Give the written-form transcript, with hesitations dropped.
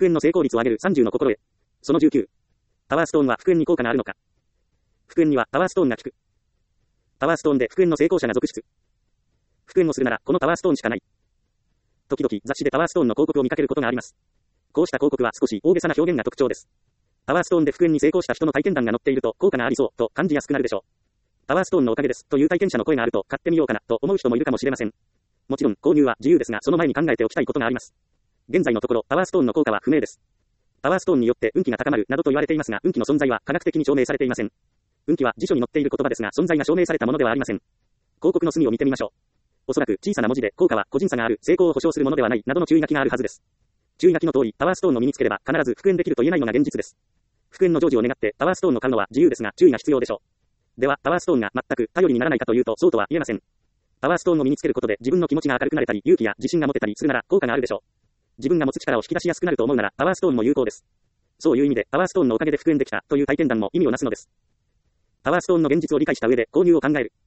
復縁の成功率を上げる30の心得。その19。タワーストーンは復縁に効果があるのか。復縁にはタワーストーンが効く。タワーストーンで復縁の成功者が続出。復縁をするならこのタワーストーンしかない。時々雑誌でタワーストーンの広告を見かけることがあります。こうした広告は少し大げさな表現が特徴です。タワーストーンで復縁に成功した人の体験談が載っていると効果がありそうと感じやすくなるでしょう。タワーストーンのおかげですという体験者の声があると買ってみようかなと思う人もいるかもしれません。もちろん購入は自由ですがその前に考えておきたいことがあります。現在のところタワーストーンの効果は不明です。タワーストーンによって運気が高まるなどと言われていますが運気の存在は科学的に証明されていません。運気は辞書に載っている言葉ですが存在が証明されたものではありません。広告の隅を見てみましょう。おそらく小さな文字で効果は個人差がある、成功を保証するものではないなどの注意書きがあるはずです。注意書きの通りタワーストーンの身につければ必ず復縁できると言えないのが現実です。復縁の成就を願ってタワーストーンを買うのは自由ですが注意が必要でしょう。ではタワーストーンが全く頼りにならないかというとそうとは言えません。タワーストーンを身につけることで自分の気持ちが明るくなれたり勇気や自信が持てたりするなら効果があるでしょう。自分が持つ力を引き出しやすくなると思うならタワーストーンも有効です。そういう意味でタワーストーンのおかげで復縁できたという体験談も意味をなすのです。タワーストーンの現実を理解した上で購入を考える。